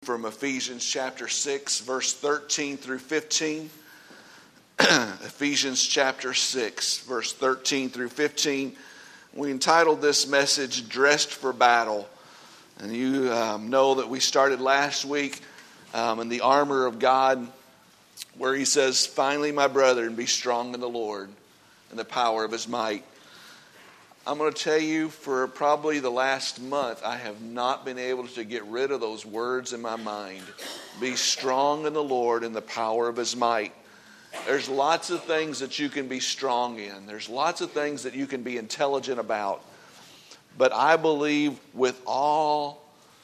From Ephesians chapter 6, verse 13 through 15. Ephesians chapter 6, verse 13 through 15. We entitled this message, Dressed for Battle. And you know that we started last week in the armor of God, where he says, "Finally, my brethren, be strong in the Lord and the power of his might." I'm going to tell you, for probably the last month, I have not been able to get rid of those words in my mind. Be strong in the Lord and the power of his might. There's lots of things that you can be strong in. There's lots of things that you can be intelligent about. But I believe with all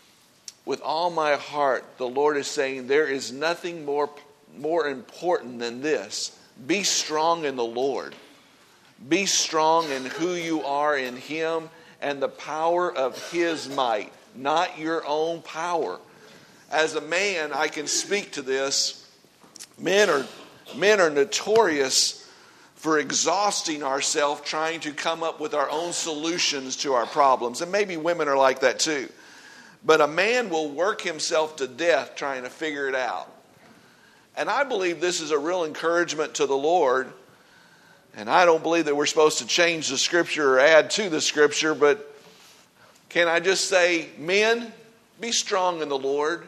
my heart, the Lord is saying there is nothing more important than this. Be strong in the Lord. Be strong in who you are in him and the power of his might, not your own power. As a man, I can speak to this. Men are notorious for exhausting ourselves trying to come up with our own solutions to our problems. And maybe women are like that too. But a man will work himself to death trying to figure it out. And I believe this is a real encouragement to the Lord. And I don't believe that we're supposed to change the Scripture or add to the Scripture, but can I just say, men, be strong in the Lord.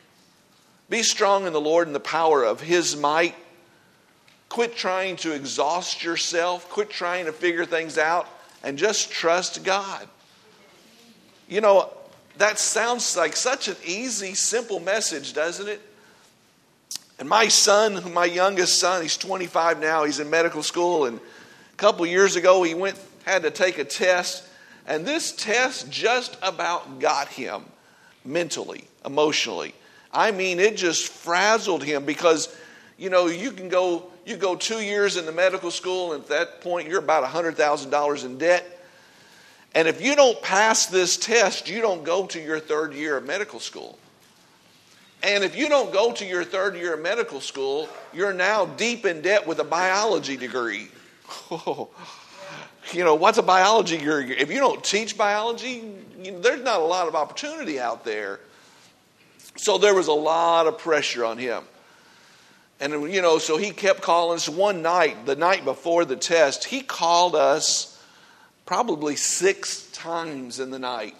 Be strong in the Lord and the power of his might. Quit trying to exhaust yourself. Quit trying to figure things out and just trust God. You know, that sounds like such an easy, simple message, doesn't it? And my son, my youngest son, he's 25 now, he's in medical school, and a couple years ago he had to take a test, and this test just about got him mentally, emotionally. I mean, it just frazzled him because, you know, you go 2 years in the medical school, and at that point you're about $100,000 in debt. And if you don't pass this test, you don't go to your third year of medical school. And if you don't go to your third year of medical school, you're now deep in debt with a biology degree. You know, what's a biology degree? If you don't teach biology, there's not a lot of opportunity out there. So there was a lot of pressure on him. And, you know, so he kept calling us. One night, the night before the test, he called us probably 6 times in the night.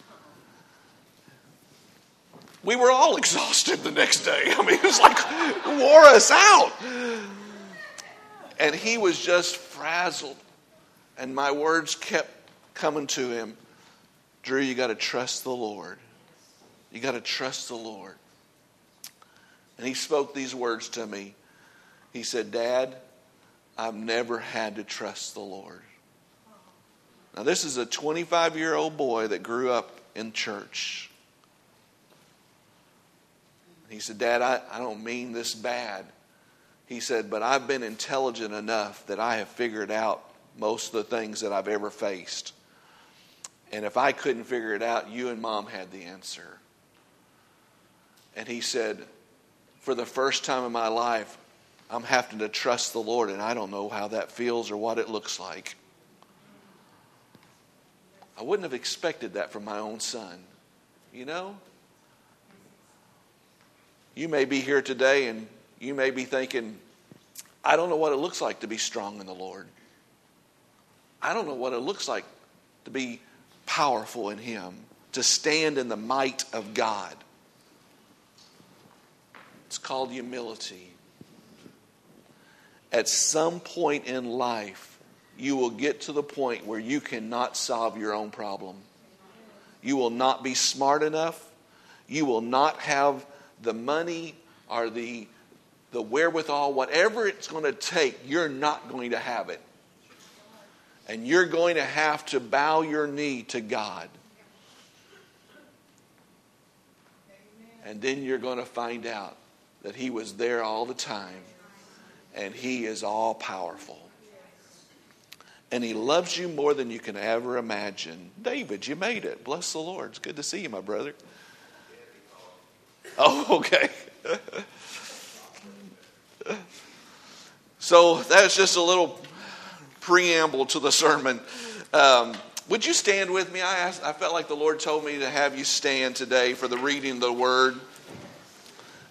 We were all exhausted the next day. I mean, it was like, it wore us out. And he was just frazzled. And my words kept coming to him. Drew, you got to trust the Lord. You got to trust the Lord. And he spoke these words to me. He said, "Dad, I've never had to trust the Lord." Now, this is a 25-year-old boy that grew up in church. He said, "Dad, I don't mean this bad." He said, "But I've been intelligent enough that I have figured out most of the things that I've ever faced. And if I couldn't figure it out, you and Mom had the answer." And he said, "For the first time in my life, I'm having to trust the Lord, and I don't know how that feels or what it looks like." I wouldn't have expected that from my own son, you know? You may be here today and you may be thinking, "I don't know what it looks like to be strong in the Lord. I don't know what it looks like to be powerful in him, to stand in the might of God." It's called humility. At some point in life, you will get to the point where you cannot solve your own problem. You will not be smart enough. You will not have the money or the wherewithal, whatever it's going to take, you're not going to have it. And you're going to have to bow your knee to God. And then you're going to find out that he was there all the time. And he is all powerful. And he loves you more than you can ever imagine. David, you made it. Bless the Lord. It's good to see you, my brother. Oh, okay. So that's just a little preamble to the sermon. Would you stand with me? I felt like the Lord told me to have you stand today for the reading of the Word.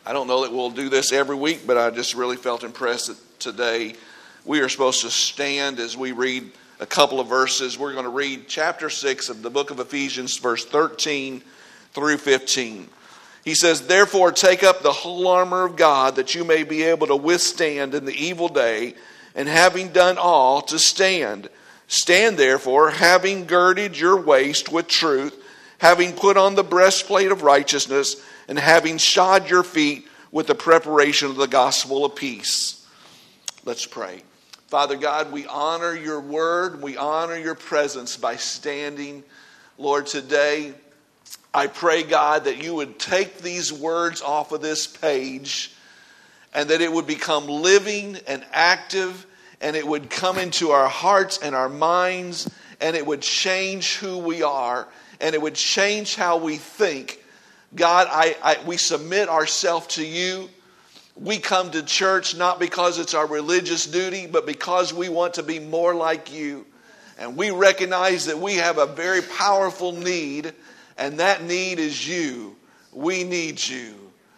I don't know that we'll do this every week, but I just really felt impressed that today we are supposed to stand as we read a couple of verses. We're going to read chapter 6 of the book of Ephesians, verse 13 through 15. He says, "Therefore take up the whole armor of God, that you may be able to withstand in the evil day, and having done all, to stand. Stand therefore, having girded your waist with truth, having put on the breastplate of righteousness, and having shod your feet with the preparation of the gospel of peace." Let's pray. Father God, we honor your word. We honor your presence by standing. Lord, today I pray, God, that you would take these words off of this page and that it would become living and active, and it would come into our hearts and our minds, and it would change who we are, and it would change how we think. God, we submit ourselves to you. We come to church not because it's our religious duty, but because we want to be more like you. And we recognize that we have a very powerful need, and that need is you. We need you.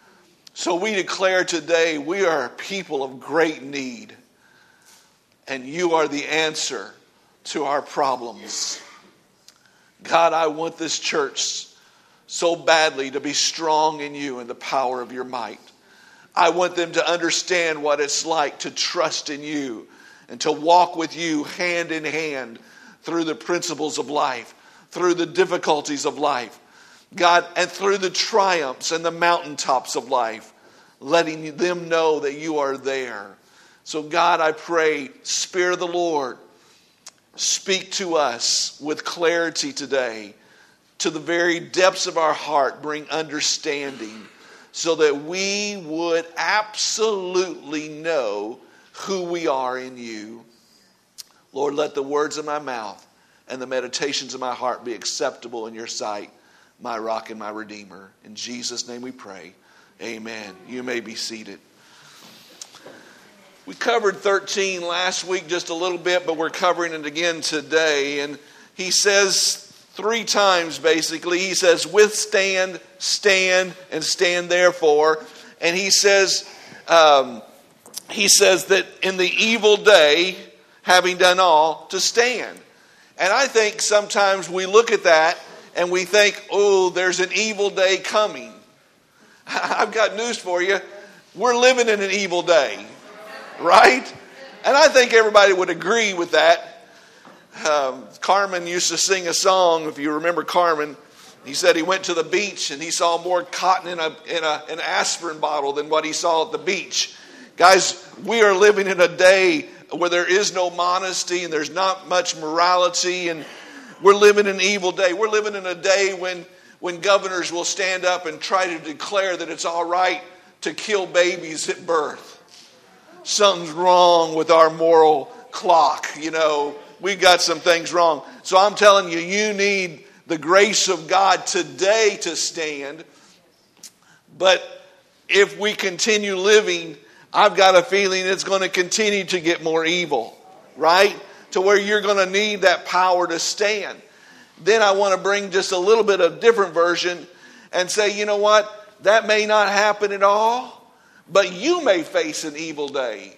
So we declare today we are a people of great need, and you are the answer to our problems. God, I want this church so badly to be strong in you and the power of your might. I want them to understand what it's like to trust in you and to walk with you hand in hand through the principles of life, through the difficulties of life, God, and through the triumphs and the mountaintops of life, letting them know that you are there. So God, I pray, Spirit of the Lord, speak to us with clarity today. To the very depths of our heart, bring understanding so that we would absolutely know who we are in you. Lord, let the words of my mouth and the meditations of my heart be acceptable in your sight, my rock and my redeemer. In Jesus' name we pray. Amen. You may be seated. We covered 13 last week just a little bit, but we're covering it again today. And he says 3 times basically, he says, withstand, stand, and stand therefore. And he says that in the evil day, having done all, to stand. And I think sometimes we look at that and we think, oh, there's an evil day coming. I've got news for you. We're living in an evil day, right? And I think everybody would agree with that. Carmen used to sing a song, if you remember Carmen. He said he went to the beach and he saw more cotton in an aspirin bottle than what he saw at the beach. Guys, we are living in a day where there is no modesty and there's not much morality, and we're living in an evil day. We're living in a day when governors will stand up and try to declare that it's all right to kill babies at birth. Something's wrong with our moral clock, you know. We've got some things wrong. So I'm telling you, you need the grace of God today to stand. But if we continue living, I've got a feeling it's going to continue to get more evil, right? To where you're going to need that power to stand. Then I want to bring just a little bit of different version and say, you know what? That may not happen at all, but you may face an evil day.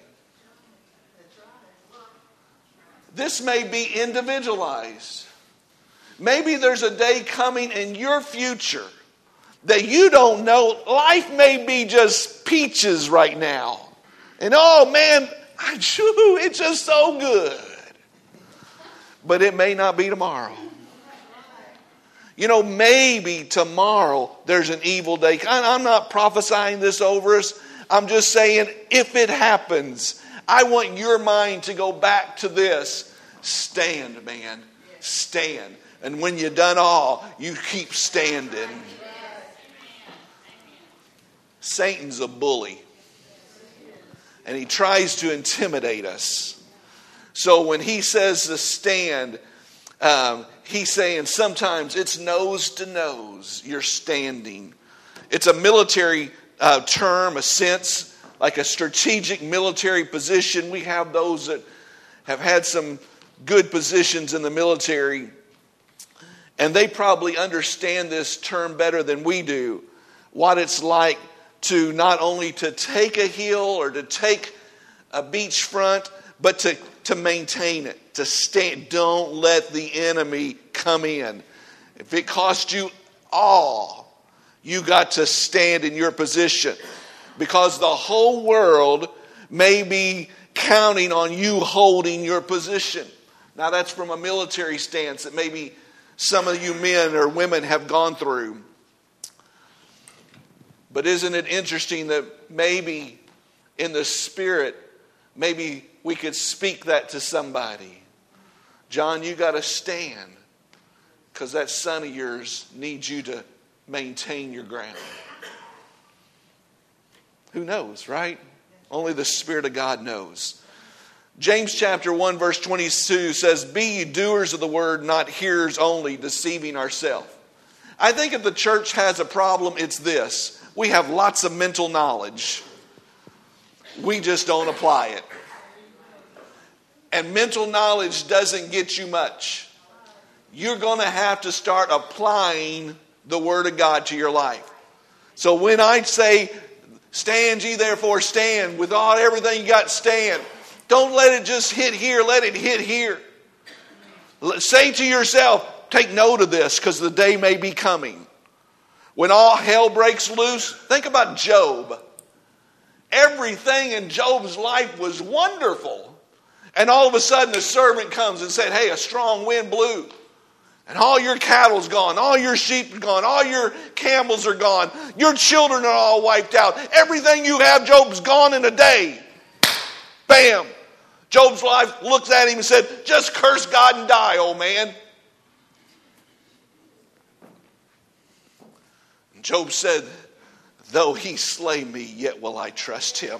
This may be individualized. Maybe there's a day coming in your future that you don't know. Life may be just peaches right now. And oh man, it's just so good. But it may not be tomorrow. You know, maybe tomorrow there's an evil day. I'm not prophesying this over us. I'm just saying, if it happens, I want your mind to go back to this. Stand, man. Stand. And when you've done all, you keep standing. Satan's a bully. And he tries to intimidate us. So when he says to stand, he's saying sometimes it's nose to nose. You're standing. It's a military term, a sense, like a strategic military position. We have those that have had some good positions in the military, and they probably understand this term better than we do. What it's like to not only to take a hill or to take a beachfront, but to maintain it, to stand. Don't let the enemy come in. If it costs you all, you got to stand in your position, because the whole world may be counting on you holding your position. Now that's from a military stance that maybe some of you men or women have gone through. But isn't it interesting that maybe in the spirit, maybe we could speak that to somebody? John, you got to stand, because that son of yours needs you to maintain your ground. Who knows, right? Only the Spirit of God knows. James chapter 1 verse 22 says, "Be ye doers of the word, not hearers only, deceiving ourselves." I think if the church has a problem, it's this. We have lots of mental knowledge. We just don't apply it. And mental knowledge doesn't get you much. You're going to have to start applying the Word of God to your life. So when I say, "Stand ye therefore, stand," with all everything you got, stand. Don't let it just hit here, let it hit here. Say to yourself, take note of this, because the day may be coming when all hell breaks loose. Think about Job. Everything in Job's life was wonderful. And all of a sudden a servant comes and said, "Hey, a strong wind blew. And all your cattle's gone. All your sheep are gone. All your camels are gone. Your children are all wiped out. Everything you have, Job's gone in a day." Bam. Job's wife looks at him and said, "Just curse God and die, old man." And Job said, "Though he slay me, yet will I trust him.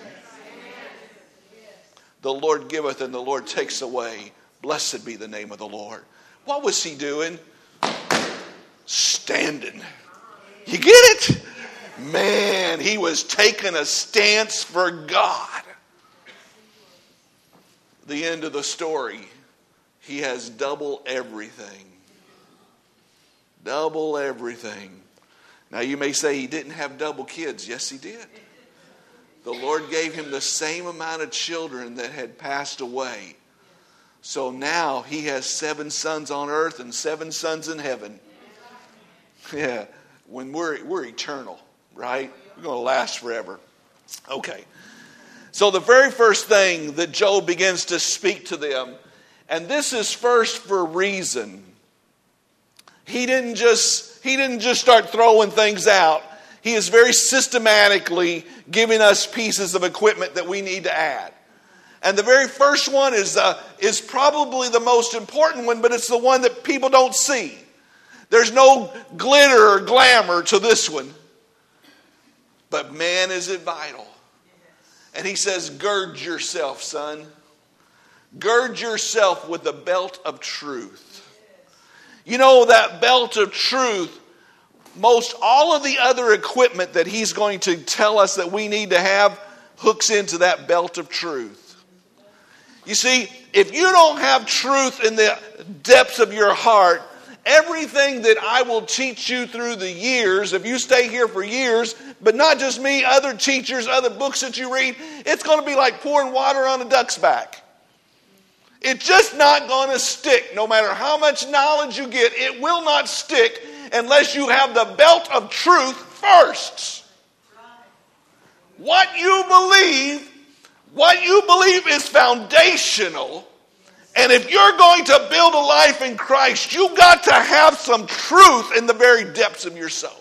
The Lord giveth and the Lord takes away. Blessed be the name of the Lord." What was he doing? Standing. You get it? Man, he was taking a stance for God. The end of the story, he has double everything. Double everything. Now you may say he didn't have double kids. Yes, he did. The Lord gave him the same amount of children that had passed away. So now he has 7 sons on earth and 7 sons in heaven. Yeah, when we're eternal, right? We're going to last forever. Okay. So the very first thing that Job begins to speak to them, and this is first for reason. He didn't just start throwing things out. He is very systematically giving us pieces of equipment that we need to add. And the very first one is probably the most important one, but it's the one that people don't see. There's no glitter or glamour to this one. But man, is it vital. And he says, gird yourself, son. Gird yourself with the belt of truth. You know, that belt of truth, most all of the other equipment that he's going to tell us that we need to have hooks into that belt of truth. You see, if you don't have truth in the depths of your heart, everything that I will teach you through the years, if you stay here for years, but not just me, other teachers, other books that you read, it's going to be like pouring water on a duck's back. It's just not going to stick. No matter how much knowledge you get, it will not stick unless you have the belt of truth first. What you believe is foundational. And if you're going to build a life in Christ, you've got to have some truth in the very depths of your soul.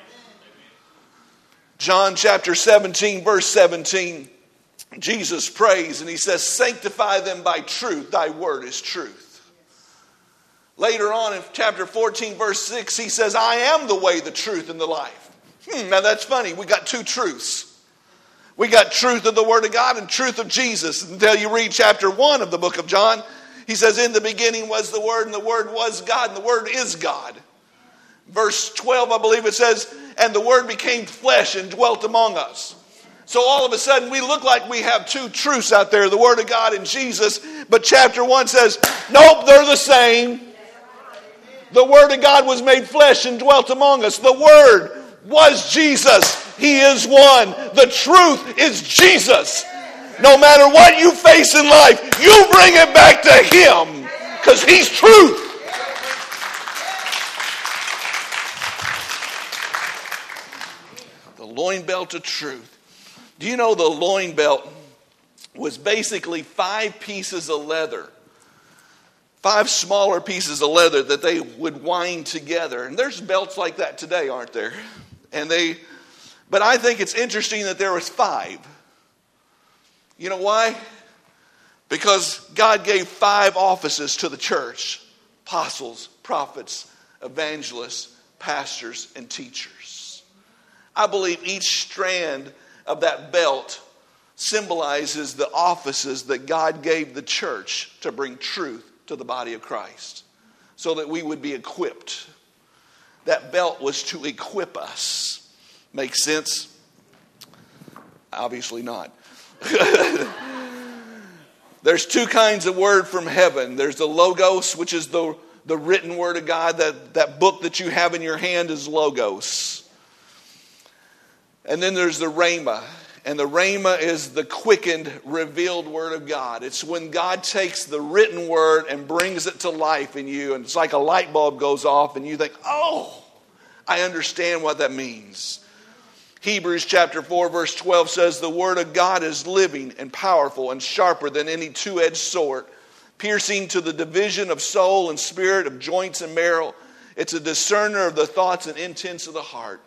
John chapter 17, verse 17, Jesus prays and he says, "Sanctify them by truth, thy word is truth." Later on in chapter 14, verse 6, he says, "I am the way, the truth, and the life." Now that's funny. We got 2 truths. We got truth of the Word of God and truth of Jesus. Until you read chapter 1 of the book of John, he says, "In the beginning was the Word, and the Word was God, and the Word is God." Verse 12, I believe it says, "And the Word became flesh and dwelt among us." So all of a sudden we look like we have 2 truths out there, the Word of God and Jesus. But chapter 1 says, nope, they're the same. The Word of God was made flesh and dwelt among us. The Word was Jesus. He is one. The truth is Jesus. No matter what you face in life, you bring it back to Him because He's truth. The loin belt of truth. Do you know the loin belt was basically 5 pieces of leather? 5 smaller pieces of leather that they would wind together. And there's belts like that today, aren't there? But I think it's interesting that there was 5. You know why? Because God gave 5 offices to the church: apostles, prophets, evangelists, pastors, and teachers. I believe each strand of that belt symbolizes the offices that God gave the church to bring truth to the body of Christ, so that we would be equipped. That belt was to equip us. Make sense? Obviously not. There's 2 kinds of word from heaven. There's the Logos, which is the written word of God. That book that you have in your hand is Logos. And then there's the Rhema. And the Rhema is the quickened, revealed word of God. It's when God takes the written word and brings it to life in you. And it's like a light bulb goes off and you think, oh, I understand what that means. Hebrews chapter 4 verse 12 says, the word of God is living and powerful and sharper than any 2-edged sword, piercing to the division of soul and spirit, of joints and marrow. It's a discerner of the thoughts and intents of the heart.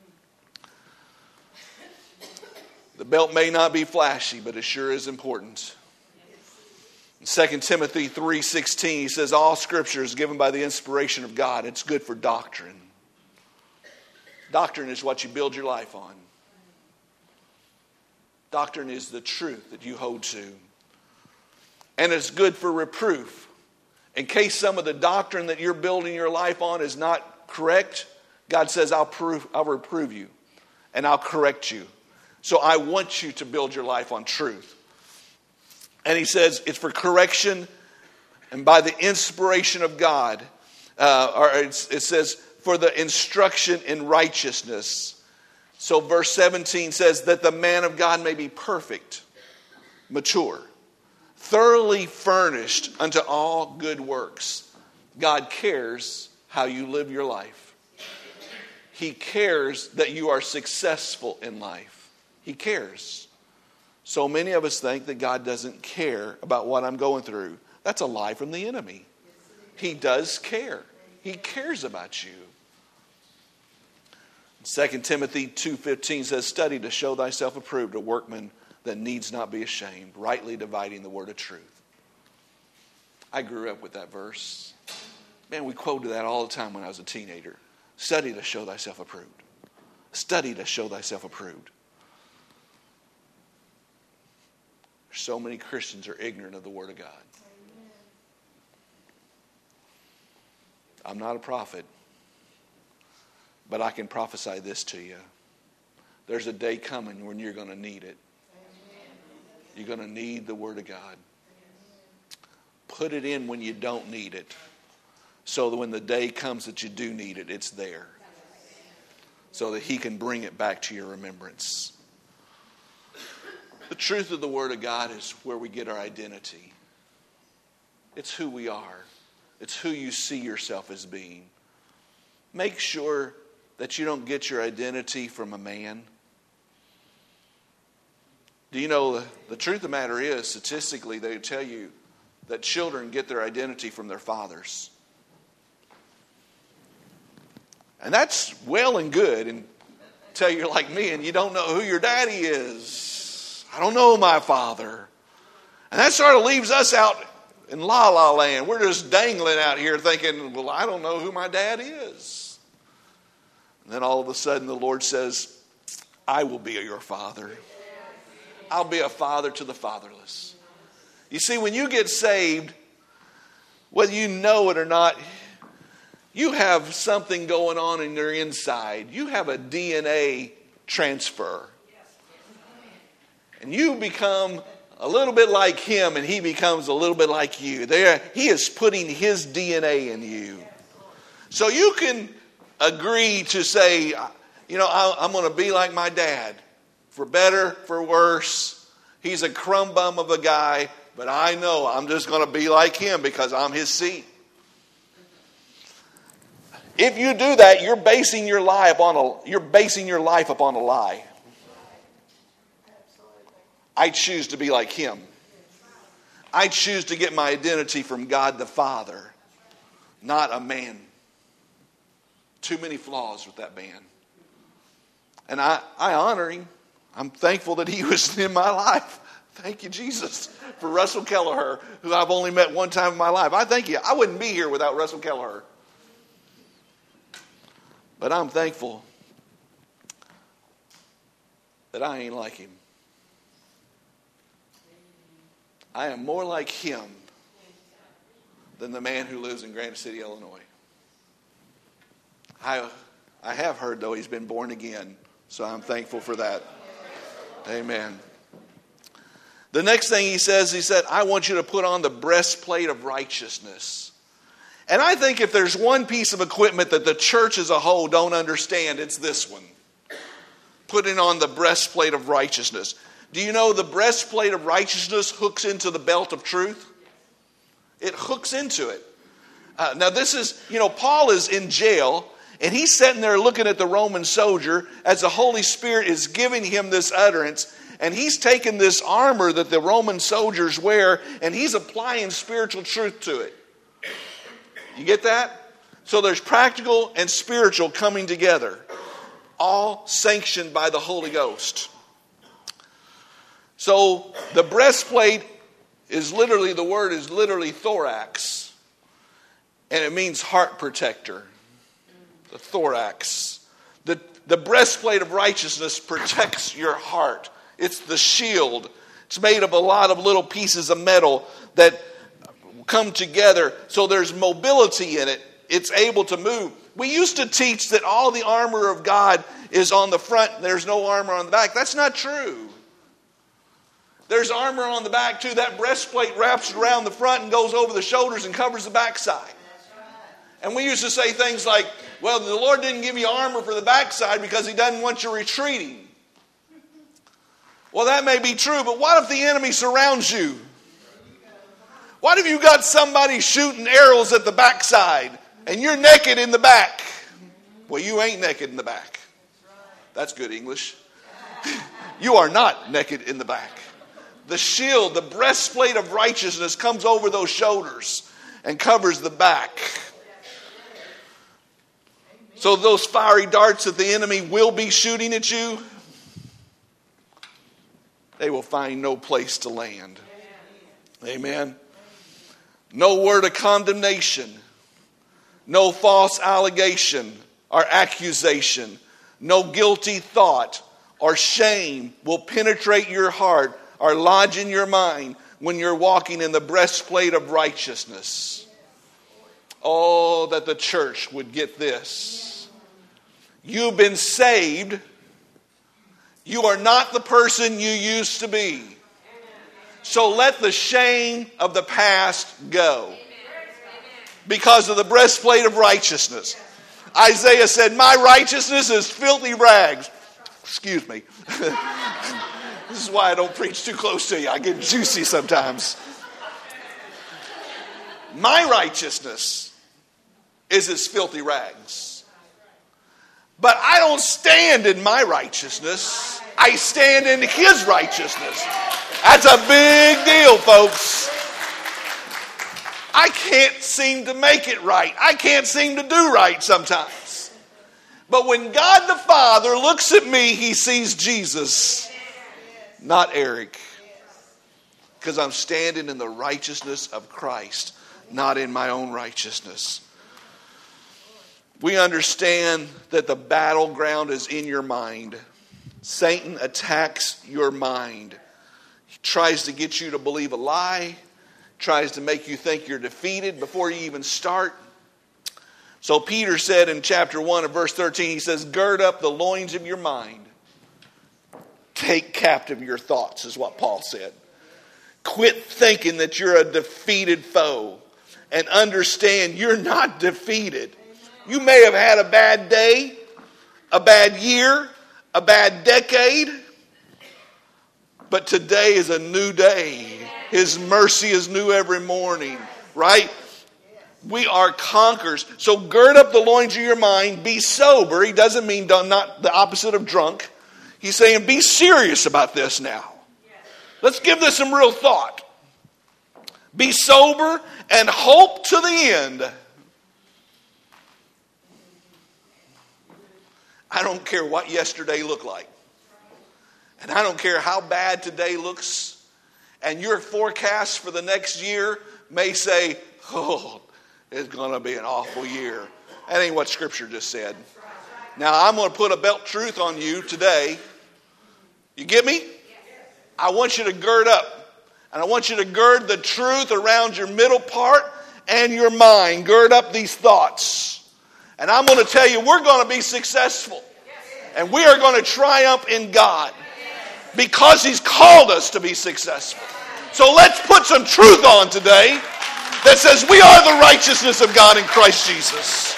The belt may not be flashy, but it sure is important. In 2 Timothy 3:16, he says, all scripture is given by the inspiration of God. It's good for doctrine. Doctrine is what you build your life on. Doctrine is the truth that you hold to. And it's good for reproof. In case some of the doctrine that you're building your life on is not correct, God says, I'll reprove you and I'll correct you. So I want you to build your life on truth. And he says it's for correction and by the inspiration of God. It says for the instruction in righteousness. So verse 17 says that the man of God may be perfect, mature, thoroughly furnished unto all good works. God cares how you live your life. He cares that you are successful in life. He cares. So many of us think that God doesn't care about what I'm going through. That's a lie from the enemy. He does care. He cares about you. 2 Timothy 2:15 says, study to show thyself approved, a workman that needs not be ashamed, rightly dividing the word of truth. I grew up with that verse. Man, we quoted that all the time when I was a teenager. Study to show thyself approved. Study to show thyself approved. So many Christians are ignorant of the Word of God. I'm not a prophet, but I can prophesy this to you. There's a day coming when you're going to need it. You're going to need the Word of God. Put it in when you don't need it, so that when the day comes that you do need it, it's there, so that He can bring it back to your remembrance. The truth of the Word of God is where we get our identity. It's who we are. It's who you see yourself as being. Make sure that you don't get your identity from a man. Do you know the truth of the matter is, statistically, they tell you that children get their identity from their fathers. And that's well and good until you're like me and you don't know who your daddy is. I don't know my father. And that sort of leaves us out in la-la land. We're just dangling out here thinking, well, I don't know who my dad is. And then all of a sudden the Lord says, I will be your father. I'll be a father to the fatherless. You see, when you get saved, whether you know it or not, you have something going on in your inside. You have a DNA transfer. And you become a little bit like him, and he becomes a little bit like you. He is putting his DNA in you. So you can agree to say, I'm going to be like my dad. For better, for worse. He's a crumb bum of a guy, but I know I'm just going to be like him because I'm his seed. If you do that, you're basing your life upon a lie. I choose to be like him. I choose to get my identity from God the Father, not a man. Too many flaws with that man. And I honor him. I'm thankful that he was in my life. Thank you, Jesus, for Russell Kelleher, who I've only met one time in my life. I thank you. I wouldn't be here without Russell Kelleher. But I'm thankful that I ain't like him. I am more like him than the man who lives in Granite City, Illinois. I have heard, though, he's been born again, so I'm thankful for that. Amen. The next thing he said, I want you to put on the breastplate of righteousness. And I think if there's one piece of equipment that the church as a whole don't understand, it's this one. Putting on the breastplate of righteousness. Do you know the breastplate of righteousness hooks into the belt of truth? It hooks into it. Now this is, Paul is in jail, and he's sitting there looking at the Roman soldier as the Holy Spirit is giving him this utterance. And he's taking this armor that the Roman soldiers wear, and he's applying spiritual truth to it. You get that? So there's practical and spiritual coming together, all sanctioned by the Holy Ghost. So the breastplate the word is literally thorax, and it means heart protector. The thorax. The breastplate of righteousness protects your heart. It's the shield. It's made of a lot of little pieces of metal that come together, so there's mobility in it. It's able to move. We used to teach that all the armor of God is on the front and there's no armor on the back. That's not true. There's armor on the back too. That breastplate wraps around the front and goes over the shoulders and covers the backside. And we used to say things like, well, the Lord didn't give you armor for the backside because he doesn't want you retreating. Well, that may be true, but what if the enemy surrounds you? What if you got somebody shooting arrows at the backside and you're naked in the back? Well, you ain't naked in the back. That's good English. You are not naked in the back. The shield, the breastplate of righteousness comes over those shoulders and covers the back. So those fiery darts that the enemy will be shooting at you, they will find no place to land. Amen. No word of condemnation, no false allegation or accusation, no guilty thought or shame will penetrate your heart or lodge in your mind when you're walking in the breastplate of righteousness. Oh, that the church would get this. You've been saved. You are not the person you used to be. So let the shame of the past go. Because of the breastplate of righteousness. Isaiah said, my righteousness is filthy rags. Excuse me. This is why I don't preach too close to you. I get juicy sometimes. My righteousness is as filthy rags. But I don't stand in my righteousness. I stand in his righteousness. That's a big deal, folks. I can't seem to make it right. I can't seem to do right sometimes. But when God the Father looks at me, he sees Jesus, not Eric. Because I'm standing in the righteousness of Christ, not in my own righteousness. We understand that the battleground is in your mind. Satan attacks your mind. He tries to get you to believe a lie. Tries to make you think you're defeated before you even start. So Peter said in chapter 1 of verse 13, he says, gird up the loins of your mind. Take captive your thoughts, is what Paul said. Quit thinking that you're a defeated foe. And understand you're not defeated. You may have had a bad day. a bad year, a bad decade. But today is a new day. His mercy is new every morning, right? We are conquerors. So gird up the loins of your mind. Be sober. He doesn't mean not the opposite of drunk. He's saying be serious about this now. Let's give this some real thought. Be sober and hope to the end. I don't care what yesterday looked like. And I don't care how bad today looks. And your forecast for the next year may say, oh, it's going to be an awful year. That ain't what Scripture just said. Now, I'm going to put a belt truth on you today. You get me? I want you to gird up. And I want you to gird the truth around your middle part and your mind. Gird up these thoughts. And I'm going to tell you, we're going to be successful. And we are going to triumph in God. Because He's called us to be successful. So let's put some truth on today that says we are the righteousness of God in Christ Jesus.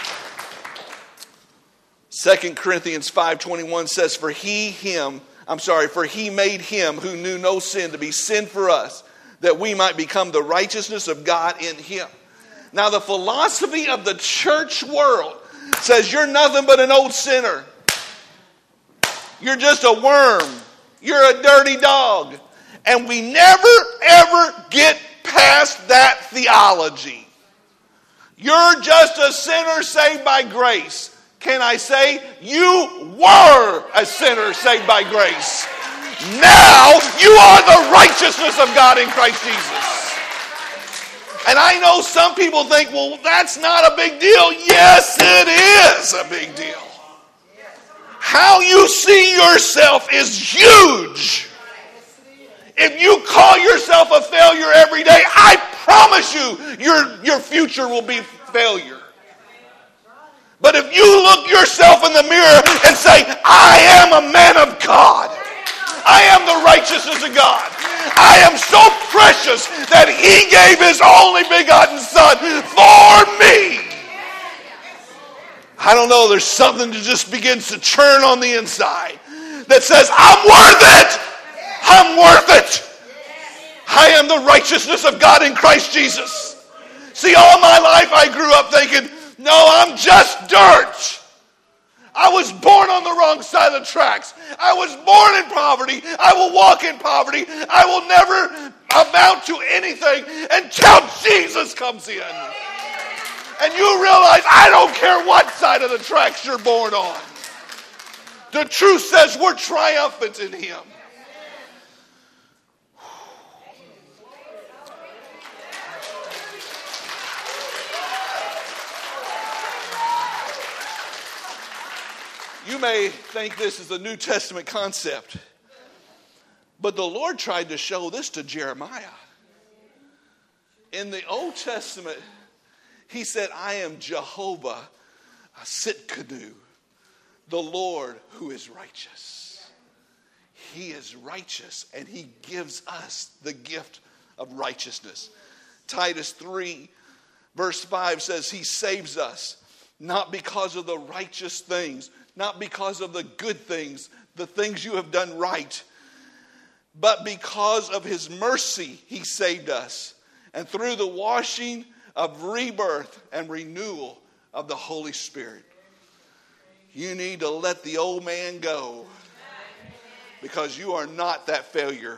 2 Corinthians 5:21 says, For he made him who knew no sin to be sin for us, that we might become the righteousness of God in him. Now the philosophy of the church world says you're nothing but an old sinner. You're just a worm. You're a dirty dog. And we never, ever get past that theology. You're just a sinner saved by grace. Can I say, you were a sinner saved by grace. Now you are the righteousness of God in Christ Jesus. And I know some people think, well, that's not a big deal. Yes, it is a big deal. How you see yourself is huge. If you call yourself a failure every day, I promise you, your future will be failure. But if you look yourself in the mirror and say, I am a man of God. I am the righteousness of God. I am so precious that He gave His only begotten Son for me. I don't know, there's something that just begins to churn on the inside that says, I'm worth it. I'm worth it. I am the righteousness of God in Christ Jesus. See, all my life I grew up thinking, no, I'm just dirt. I was born on the wrong side of the tracks. I was born in poverty. I will walk in poverty. I will never amount to anything until Jesus comes in. And you realize, I don't care what side of the tracks you're born on. The truth says we're triumphant in Him. You may think this is a New Testament concept, but the Lord tried to show this to Jeremiah. In the Old Testament, He said, I am Jehovah Sitkanu, the Lord who is righteous. He is righteous, and He gives us the gift of righteousness. Titus 3, verse 5 says, He saves us, not because of the righteous things, not because of the good things, the things you have done right, but because of His mercy He saved us, and through the washing of rebirth and renewal of the Holy Spirit. You need to let the old man go, because you are not that failure.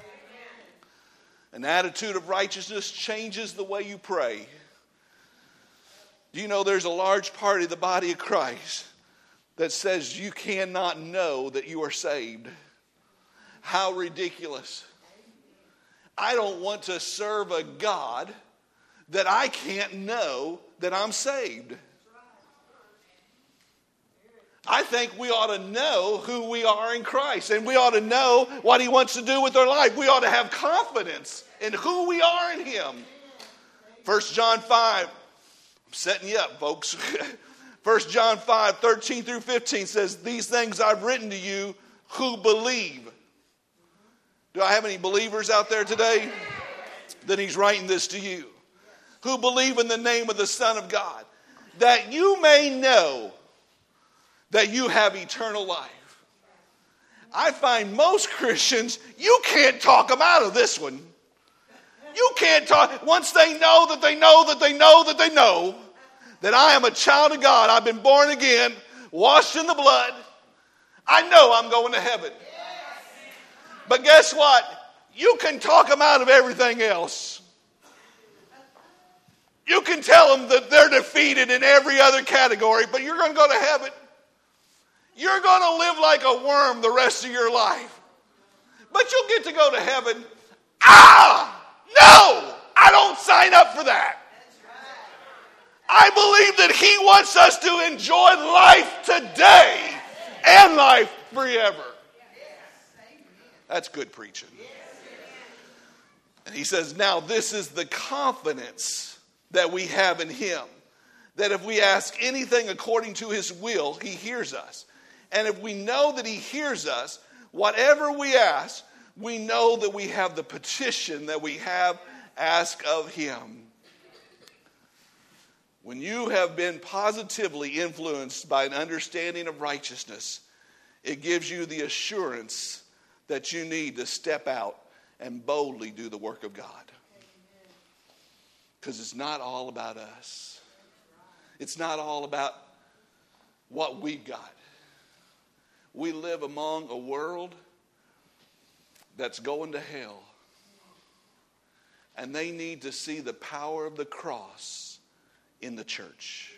An attitude of righteousness changes the way you pray. Do you know there's a large part of the body of Christ that says you cannot know that you are saved? How ridiculous. I don't want to serve a God that I can't know that I'm saved. I think we ought to know who we are in Christ, and we ought to know what He wants to do with our life. We ought to have confidence in who we are in Him. 1 John 5, I'm setting you up, folks. 1 John 5, 13 through 15 says, These things I've written to you who believe. Do I have any believers out there today? Then He's writing this to you. Who believe in the name of the Son of God, that you may know that you have eternal life. I find most Christians, you can't talk them out of this one. You can't talk. Once they know that they know that they know that they know that I am a child of God, I've been born again, washed in the blood, I know I'm going to heaven. But guess what? You can talk them out of everything else. You can tell them that they're defeated in every other category, but you're going to go to heaven. You're going to live like a worm the rest of your life. But you'll get to go to heaven. No! I don't sign up for that. I believe that He wants us to enjoy life today and life forever. That's good preaching. And He says, now this is the confidence that we have in Him, that if we ask anything according to His will, He hears us. And if we know that He hears us, whatever we ask, we know that we have the petition that we have asked of Him. When you have been positively influenced by an understanding of righteousness, it gives you the assurance that you need to step out and boldly do the work of God. Because it's not all about us. It's not all about what we've got. We live among a world that's going to hell. And they need to see the power of the cross in the church.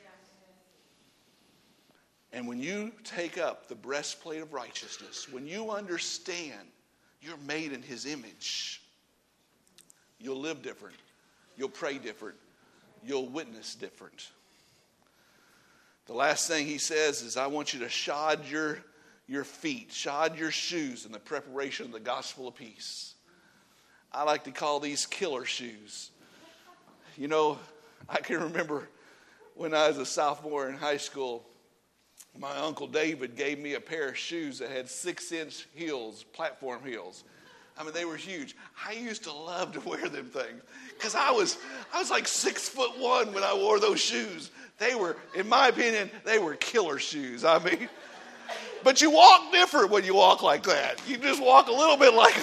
And when you take up the breastplate of righteousness, when you understand you're made in His image, you'll live different. You'll pray different. You'll witness different. The last thing He says is, I want you to shod your feet, shod your shoes in the preparation of the gospel of peace. I like to call these killer shoes. You know, I can remember when I was a sophomore in high school, my Uncle David gave me a pair of shoes that had 6-inch heels, platform heels. I mean, they were huge. I used to love to wear them things because I was like 6'1" when I wore those shoes. They were, in my opinion, they were killer shoes. I mean, but you walk different when you walk like that. You just walk a little bit like.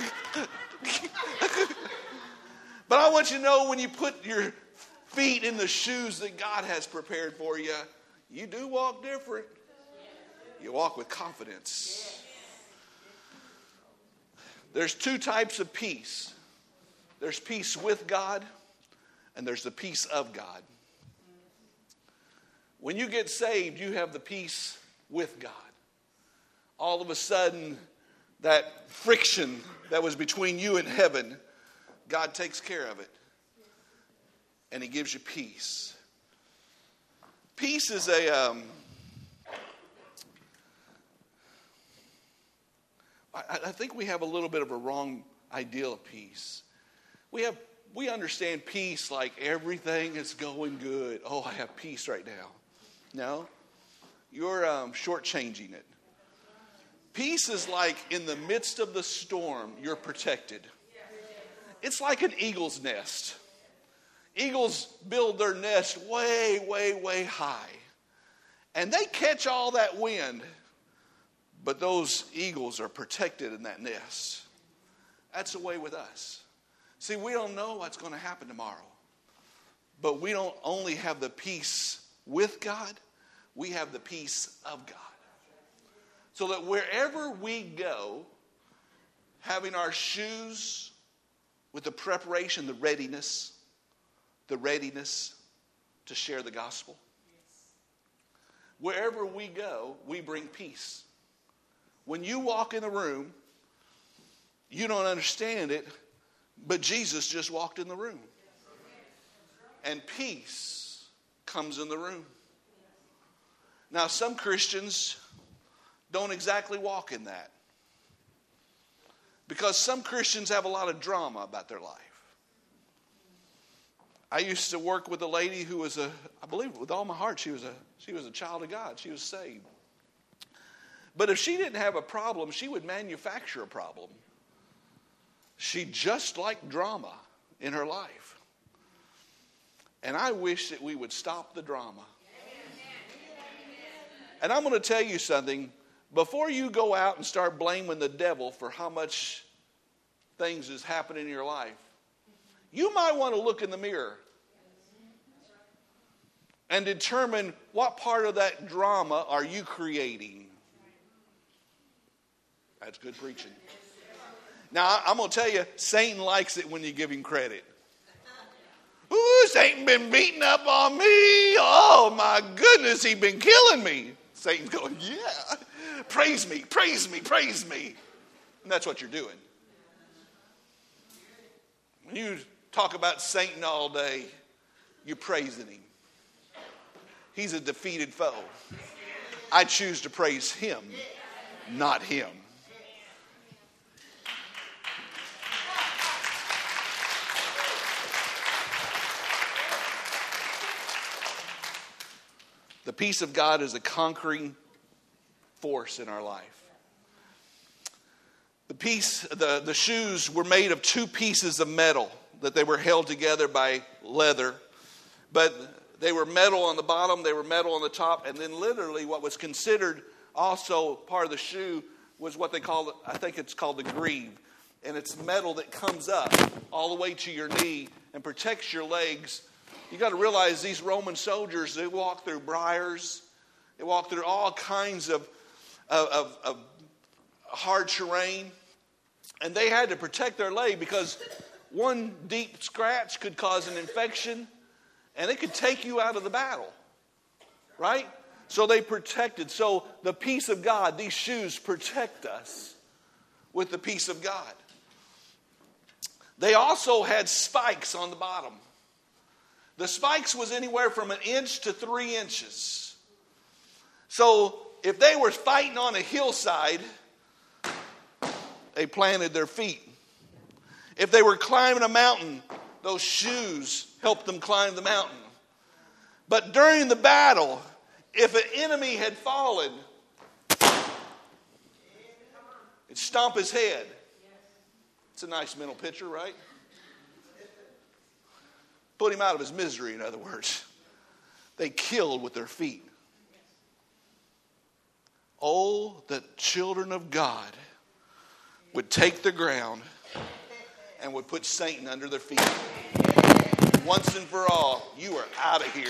But I want you to know, when you put your feet in the shoes that God has prepared for you, you do walk different. You walk with confidence. There's two types of peace. There's peace with God, and there's the peace of God. When you get saved, you have the peace with God. All of a sudden, that friction that was between you and heaven, God takes care of it. And He gives you peace. Peace is I think we have a little bit of a wrong idea of peace. We understand peace like everything is going good. Oh, I have peace right now. No, you're shortchanging it. Peace is like in the midst of the storm, you're protected. It's like an eagle's nest. Eagles build their nest way, way, way high. And they catch all that wind. But those eagles are protected in that nest. That's the way with us. See, we don't know what's going to happen tomorrow. But we don't only have the peace with God, we have the peace of God. So that wherever we go, having our shoes with the preparation, the readiness to share the gospel. Wherever we go, we bring peace. When you walk in the room, you don't understand it, but Jesus just walked in the room. And peace comes in the room. Now, some Christians don't exactly walk in that. Because some Christians have a lot of drama about their life. I used to work with a lady who was I believe with all my heart, she was a child of God. She was saved. But if she didn't have a problem, she would manufacture a problem. She just liked drama in her life. And I wish that we would stop the drama. And I'm going to tell you something. Before you go out and start blaming the devil for how much things is happening in your life, you might want to look in the mirror and determine what part of that drama are you creating. That's good preaching. Now, I'm going to tell you, Satan likes it when you give him credit. Ooh, Satan been beating up on me. Oh, my goodness, he's been killing me. Satan's going, yeah, praise me, praise me, praise me. And that's what you're doing. When you talk about Satan all day, you're praising him. He's a defeated foe. I choose to praise him, not him. The peace of God is a conquering force in our life. The shoes were made of 2 pieces of metal that they were held together by leather. But they were metal on the bottom, they were metal on the top, and then literally what was considered also part of the shoe was what they call, I think it's called the greave. And it's metal that comes up all the way to your knee and protects your legs. You got to realize these Roman soldiers, they walked through briars. They walked through all kinds of hard terrain. And they had to protect their leg because one deep scratch could cause an infection and it could take you out of the battle. Right? So they protected. So the peace of God, these shoes protect us with the peace of God. They also had spikes on the bottom. The spikes was anywhere from 1 inch to 3 inches. So if they were fighting on a hillside, they planted their feet. If they were climbing a mountain, those shoes helped them climb the mountain. But during the battle, if an enemy had fallen, it'd stomp his head. It's a nice mental picture, right? Put him out of his misery, in other words. They killed with their feet. Oh, the children of God would take the ground and would put Satan under their feet. Once and for all, you are out of here.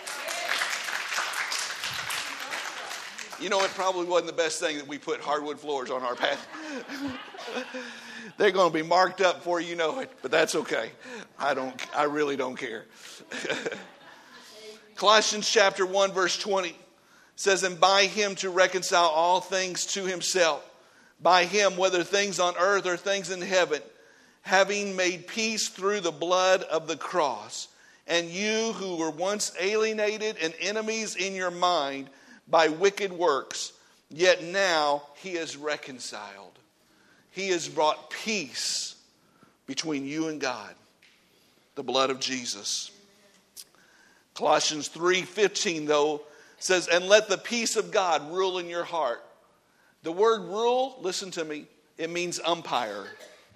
You know, it probably wasn't the best thing that we put hardwood floors on our path. They're going to be marked up before you know it, but that's okay. I really don't care. Colossians chapter 1 verse 20 says, and by him to reconcile all things to himself, by him, whether things on earth or things in heaven, having made peace through the blood of the cross. And you who were once alienated and enemies in your mind by wicked works, yet now he is reconciled. He has brought peace between you and God. The blood of Jesus. Colossians 3:15 though says, and let the peace of God rule in your heart. The word rule, listen to me, it means umpire.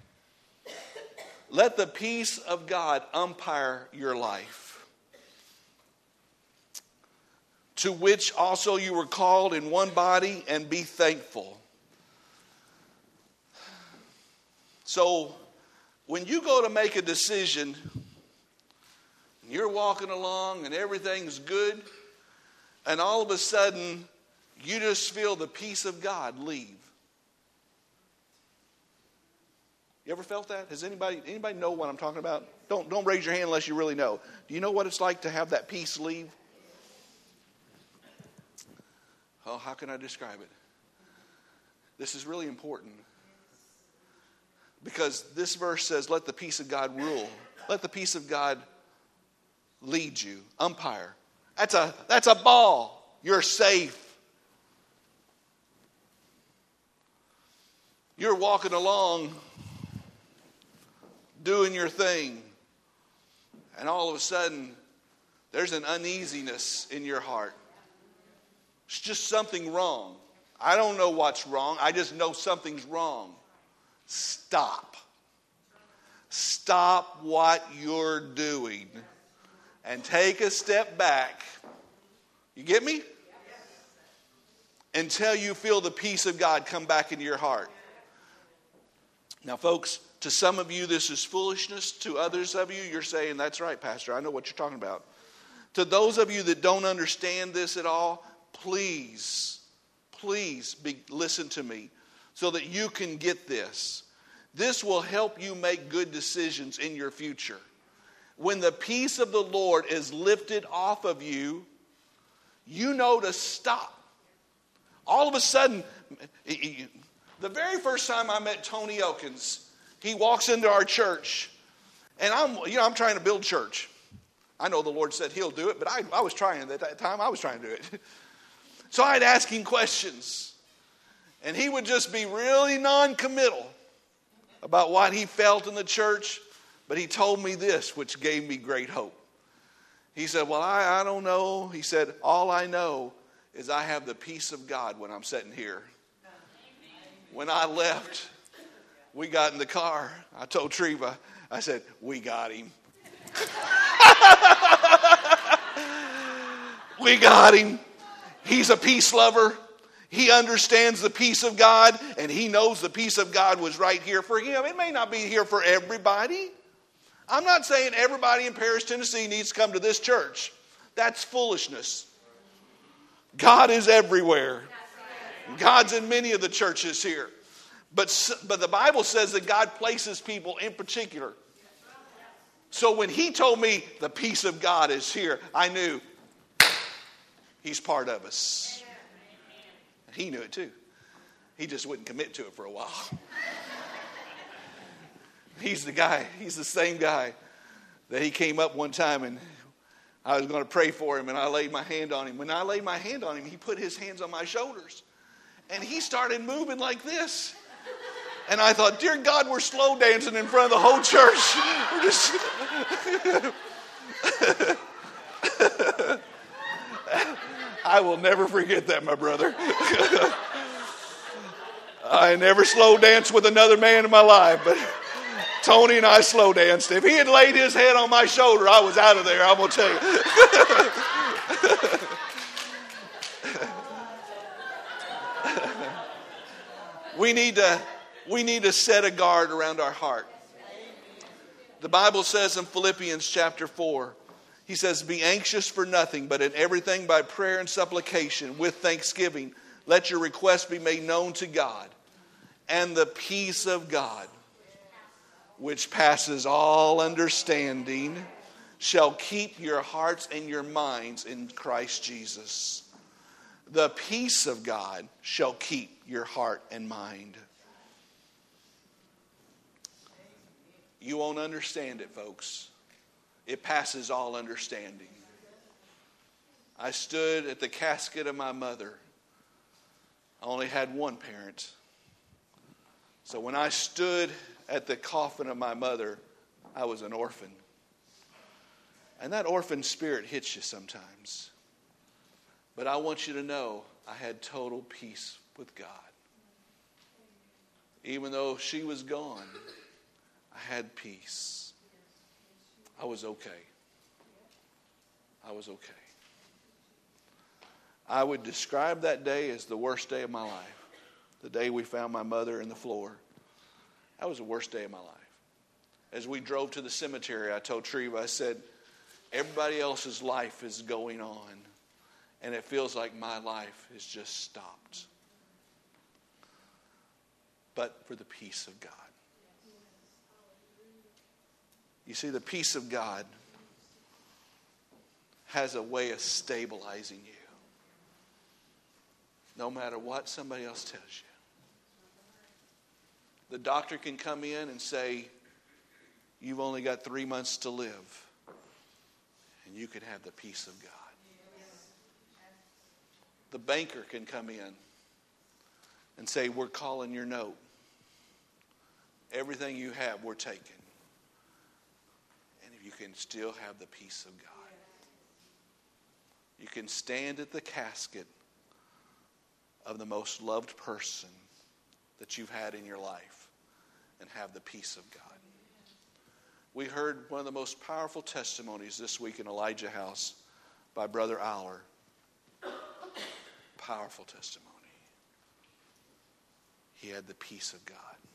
Let the peace of God umpire your life. To which also you were called in one body, and be thankful. So, when you go to make a decision, you're walking along and everything's good, and all of a sudden, you just feel the peace of God leave. You ever felt that? Has anybody know what I'm talking about? Don't raise your hand unless you really know. Do you know what it's like to have that peace leave? Oh, how can I describe it? This is really important. Because this verse says, let the peace of God rule. Let the peace of God lead you. Umpire. That's a ball. You're safe. You're walking along, doing your thing, and all of a sudden, there's an uneasiness in your heart. It's just something wrong. I don't know what's wrong. I just know something's wrong. Stop. Stop what you're doing and take a step back. You get me? until you feel the peace of God come back into your heart. Now, folks, to some of you, this is foolishness. To others of you, you're saying, that's right, Pastor, I know what you're talking about. To those of you that don't understand this at all, please listen to me so that you can get this. This will help you make good decisions in your future. When the peace of the Lord is lifted off of you, you know to stop. All of a sudden, the very first time I met Tony Elkins, he walks into our church, and I'm trying to build church. I know the Lord said he'll do it, but I was trying at that time. I was trying to do it. So I'd ask him questions, and he would just be really non-committal about what he felt in the church, but he told me this, which gave me great hope. He said, well, I don't know. He said, all I know is I have the peace of God when I'm sitting here. When I left, we got in the car. I told Treva, I said, we got him. We got him. He's a peace lover. He understands the peace of God, and he knows the peace of God was right here for him. It may not be here for everybody. I'm not saying everybody in Paris, Tennessee needs to come to this church. That's foolishness. God is everywhere. God's in many of the churches here. But the Bible says that God places people in particular. So when he told me the peace of God is here, I knew he's part of us. He knew it too. He just wouldn't commit to it for a while. He's the guy. He's the same guy that he came up one time and I was going to pray for him and I laid my hand on him. When I laid my hand on him, he put his hands on my shoulders and he started moving like this. And I thought, dear God, we're slow dancing in front of the whole church. We're just... I will never forget that, my brother. I never slow danced with another man in my life, but Tony and I slow danced. If he had laid his head on my shoulder, I was out of there, I'm going to tell you. We need to set a guard around our heart. The Bible says in Philippians chapter 4, he says, be anxious for nothing, but in everything by prayer and supplication with thanksgiving, let your requests be made known to God. And the peace of God, which passes all understanding, shall keep your hearts and your minds in Christ Jesus. The peace of God shall keep your heart and mind. You won't understand it, folks. It passes all understanding. I stood at the casket of my mother. I only had one parent. So when I stood at the coffin of my mother, I was an orphan. And that orphan spirit hits you sometimes. But I want you to know I had total peace with God. Even though she was gone, I had peace. I was okay. I was okay. I would describe that day as the worst day of my life. The day we found my mother in the floor. That was the worst day of my life. As we drove to the cemetery, I told Treva, I said, everybody else's life is going on. And it feels like my life has just stopped. But for the peace of God. You see, the peace of God has a way of stabilizing you. No matter what somebody else tells you. The doctor can come in and say, you've only got 3 months to live. And you can have the peace of God. The banker can come in and say, we're calling your note. Everything you have, we're taking. You can still have the peace of God. You can stand at the casket of the most loved person that you've had in your life and have the peace of God. We heard one of the most powerful testimonies this week in Elijah House by Brother Aller. Powerful testimony. He had the peace of God.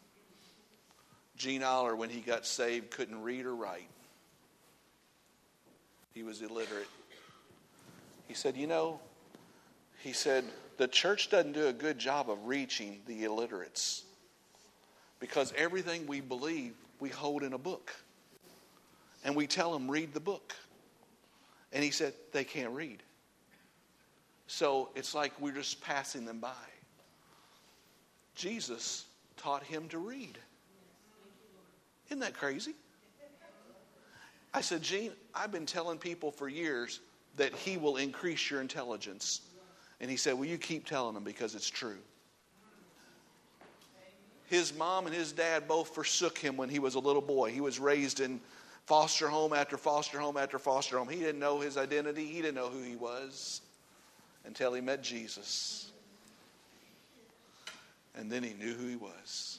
Gene Aller, when he got saved, couldn't read or write. He was illiterate. He said, the church doesn't do a good job of reaching the illiterates because everything we believe, we hold in a book. And we tell them, read the book. And he said, they can't read. So it's like we're just passing them by. Jesus taught him to read. Isn't that crazy? I said, Gene, I've been telling people for years that he will increase your intelligence. And he said, well, you keep telling them because it's true. His mom and his dad both forsook him when he was a little boy. He was raised in foster home after foster home after foster home. He didn't know his identity. He didn't know who he was until he met Jesus. And then he knew who he was.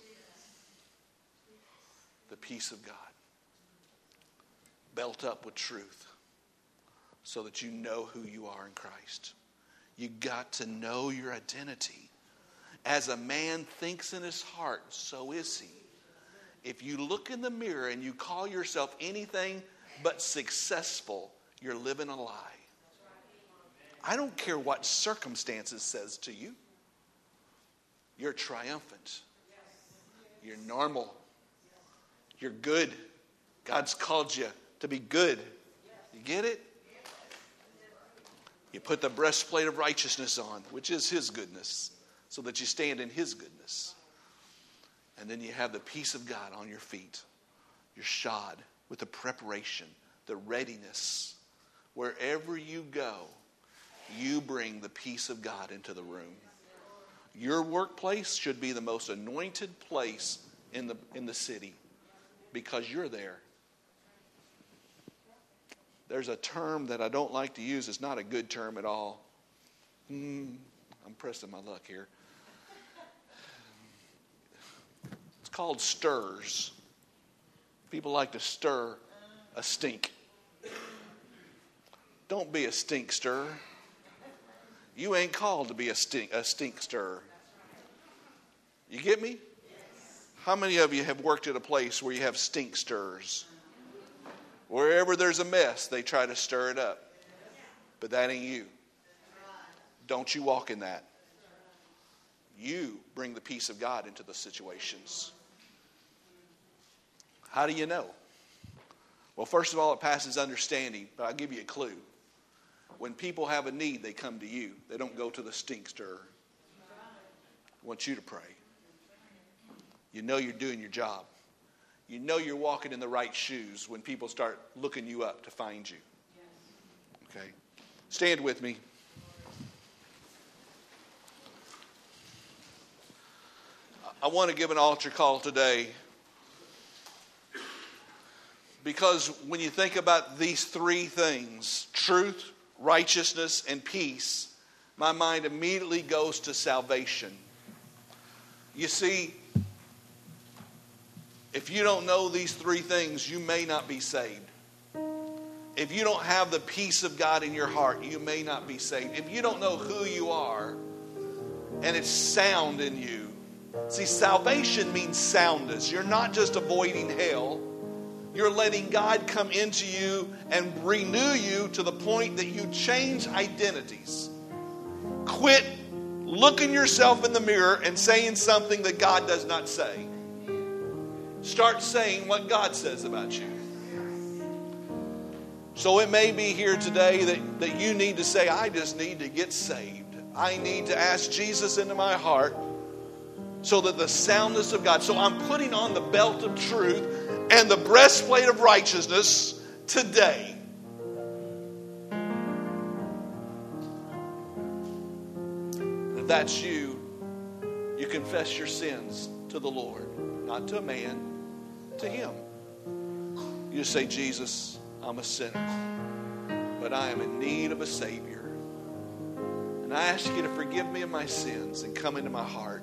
The peace of God. Built up with truth so that you know who you are in Christ. You got to know your identity. As a man thinks in his heart, so is he. If you look in the mirror and you call yourself anything but successful, you're living a lie. I don't care what circumstances says to you. You're triumphant. You're normal. You're good. God's called you to be good. You get it? You put the breastplate of righteousness on, which is his goodness, so that you stand in his goodness. And then you have the peace of God on your feet. You're shod with the preparation, the readiness. Wherever you go, you bring the peace of God into the room. Your workplace should be the most anointed place in the city because you're there. There's a term that I don't like to use. It's not a good term at all. I'm pressing my luck here. It's called stirs. People like to stir a stink. Don't be a stink stirrer. You ain't called to be a stink stirrer. You get me? How many of you have worked at a place where you have stink stirrers? Wherever there's a mess, they try to stir it up. But that ain't you. Don't you walk in that. You bring the peace of God into the situations. How do you know? Well, first of all, it passes understanding, but I'll give you a clue. When people have a need, they come to you. They don't go to the stink stirrer. I want you to pray. You know you're doing your job. You know you're walking in the right shoes when people start looking you up to find you. Okay. Stand with me. I want to give an altar call today because when you think about these three things, truth, righteousness, and peace, my mind immediately goes to salvation. You see, if you don't know these three things, you may not be saved. If you don't have the peace of God in your heart, you may not be saved. If you don't know who you are and it's sound in you. See, salvation means soundness. You're not just avoiding hell. You're letting God come into you and renew you to the point that you change identities. Quit looking yourself in the mirror and saying something that God does not say. Start saying what God says about you. So it may be here today that you need to say, I just need to get saved. I need to ask Jesus into my heart so that the soundness of God. So I'm putting on the belt of truth and the breastplate of righteousness today. If that's you, you confess your sins to the Lord, not to a man, to Him. You just say, Jesus, I'm a sinner, but I am in need of a Savior. And I ask you to forgive me of my sins and come into my heart.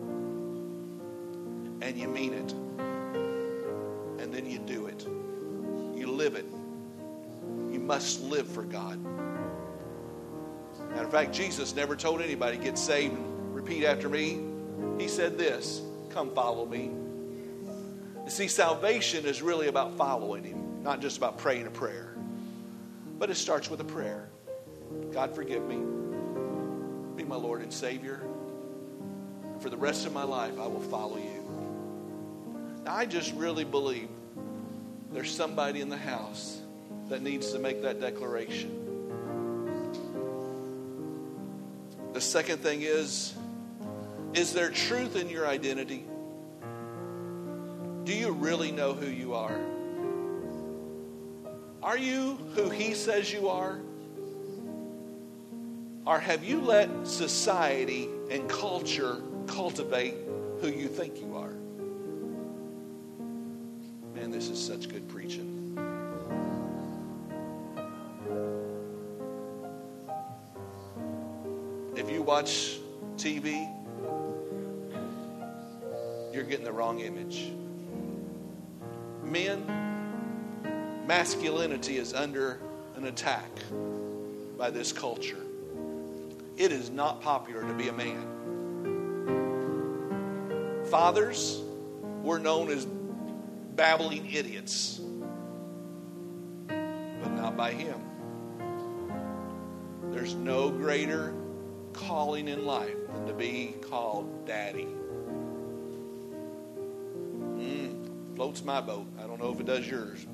And you mean it. And then you do it. You live it. You must live for God. Matter of fact, Jesus never told anybody, get saved and repeat after me. He said this, come follow me. You see, salvation is really about following him, not just about praying a prayer. But it starts with a prayer. God, forgive me. Be my Lord and Savior. For the rest of my life, I will follow you. Now, I just really believe there's somebody in the house that needs to make that declaration. The second thing is there truth in your identity? Do you really know who you are? Are you who he says you are? Or have you let society and culture cultivate who you think you are? Man, this is such good preaching. If you watch TV, you're getting the wrong image. Men, masculinity is under an attack by this culture. It is not popular to be a man. Fathers, we're known as babbling idiots, but not by him. There's no greater calling in life than to be called daddy. Floats my boat. I don't know if it does yours.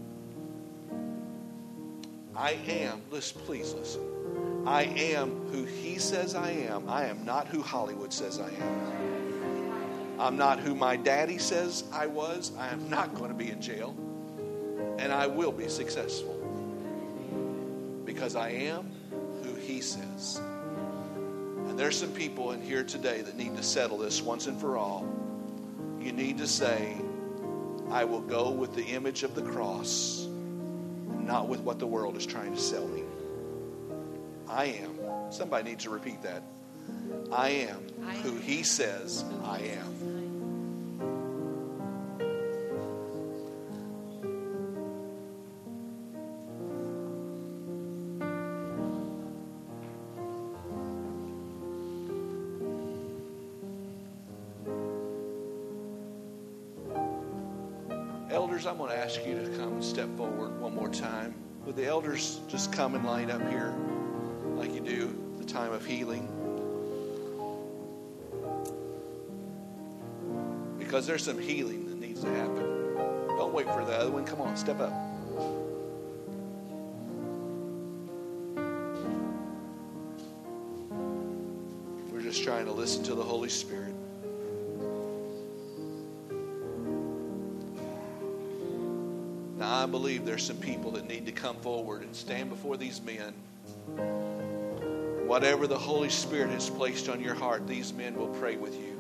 I am, please listen. I am who he says I am. I am not who Hollywood says I am. I'm not who my daddy says I was. I am not going to be in jail. And I will be successful. Because I am who he says. And there's some people in here today that need to settle this once and for all. You need to say, I will go with the image of the cross, not with what the world is trying to sell me. I am. Somebody needs to repeat that. I am who he says I am. Elders, I'm going to ask you to come and step forward one more time. Would the elders just come and line up here like you do at the time of healing? Because there's some healing that needs to happen. Don't wait for the other one. Come on, step up. We're just trying to listen to the Holy Spirit. Now, I believe there's some people that need to come forward and stand before these men. Whatever the Holy Spirit has placed on your heart, these men will pray with you.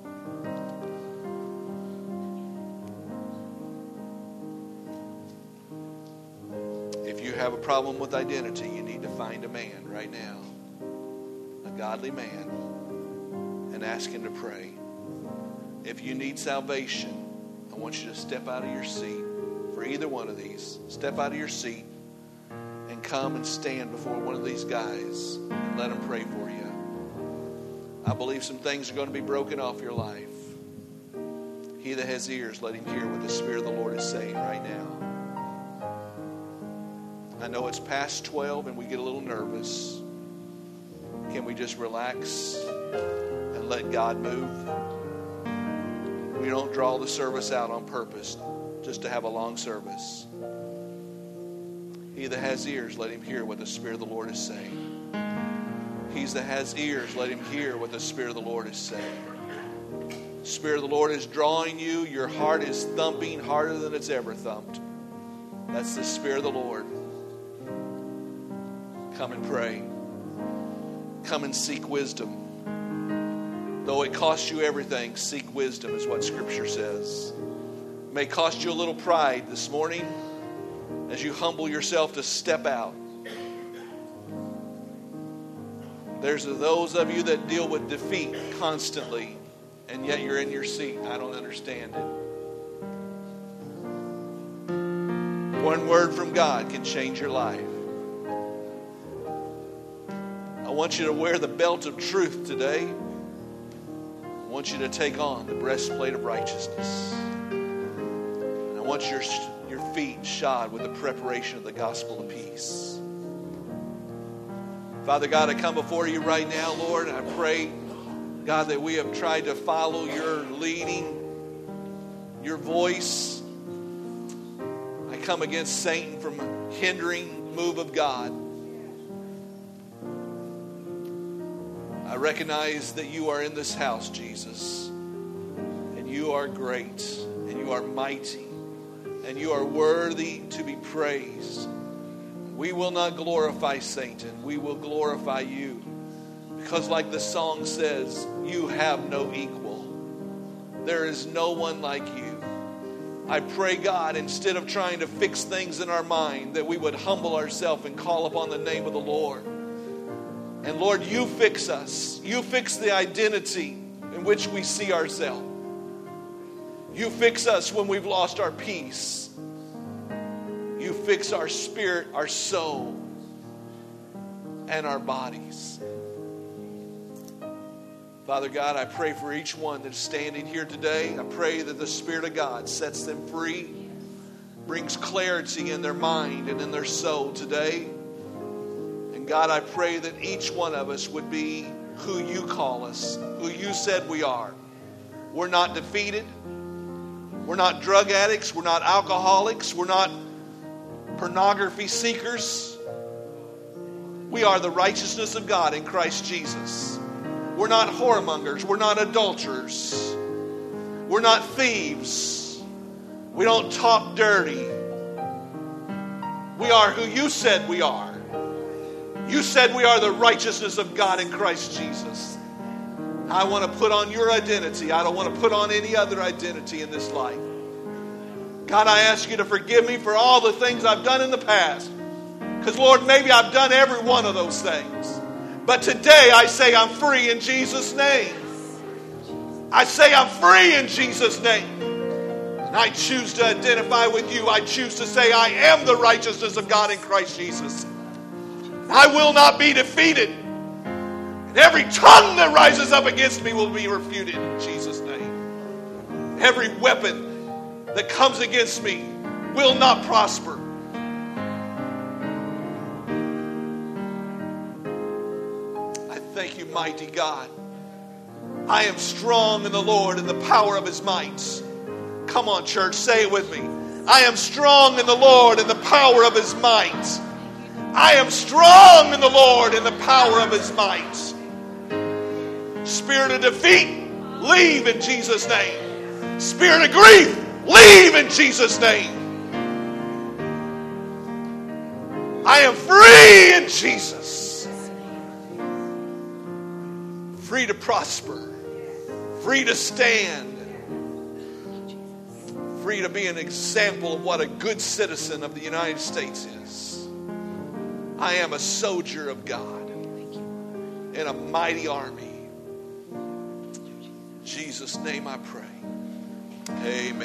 If you have a problem with identity, you need to find a man right now, a godly man, and ask him to pray. If you need salvation, I want you to step out of your seat. For either one of these, step out of your seat and come and stand before one of these guys and let them pray for you. I believe some things are going to be broken off your life. He that has ears, let him hear what the Spirit of the Lord is saying right now. I know it's past 12 and we get a little nervous. Can we just relax and let God move? We don't draw the service out on purpose just to have a long service. He that has ears, let him hear what the Spirit of the Lord is saying. He that has ears, let him hear what the Spirit of the Lord is saying. The Spirit of the Lord is drawing you. Your heart is thumping harder than it's ever thumped. That's the Spirit of the Lord. Come and pray. Come and seek wisdom. Though it costs you everything, seek wisdom is what Scripture says. It may cost you a little pride this morning as you humble yourself to step out. There's those of you that deal with defeat constantly, and yet you're in your seat. I don't understand it. One word from God can change your life. I want you to wear the belt of truth today. I want want you to take on the breastplate of righteousness. And I want your feet shod with the preparation of the gospel of peace. Father God, I come before you right now, Lord, and I pray, God, that we have tried to follow your leading, your voice. I come against Satan from hindering the move of God. I recognize that you are in this house, Jesus, and you are great, and you are mighty, and you are worthy to be praised. We will not glorify Satan. We will glorify you. Because like the song says, you have no equal. There is no one like you. I pray, God, instead of trying to fix things in our mind, that we would humble ourselves and call upon the name of the Lord. And Lord, you fix us. You fix the identity in which we see ourselves. You fix us when we've lost our peace. You fix our spirit, our soul, and our bodies. Father God, I pray for each one that's standing here today. I pray that the Spirit of God sets them free, brings clarity in their mind and in their soul today. And God, I pray that each one of us would be who you call us, who you said we are. We're not defeated. We're not drug addicts. We're not alcoholics. We're not pornography seekers. We are the righteousness of God in Christ Jesus. We're not whoremongers. We're not adulterers. We're not thieves. We don't talk dirty. We are who you said we are. You said we are the righteousness of God in Christ Jesus. I want to put on your identity. I don't want to put on any other identity in this life. God, I ask you to forgive me for all the things I've done in the past. Because, Lord, maybe I've done every one of those things. But today I say I'm free in Jesus' name. I say I'm free in Jesus' name. And I choose to identify with you. I choose to say I am the righteousness of God in Christ Jesus. I will not be defeated. And every tongue that rises up against me will be refuted in Jesus' name. Every weapon that comes against me will not prosper. I thank you, mighty God. I am strong in the Lord and the power of his might. Come on, church, say it with me. I am strong in the Lord and the power of his might. I am strong in the Lord and the power of his might. Spirit of defeat, leave in Jesus' name. Spirit of grief, leave in Jesus' name. I am free in Jesus. Free to prosper. Free to stand. Free to be an example of what a good citizen of the United States is. I am a soldier of God in a mighty army. In Jesus' name I pray. Amen.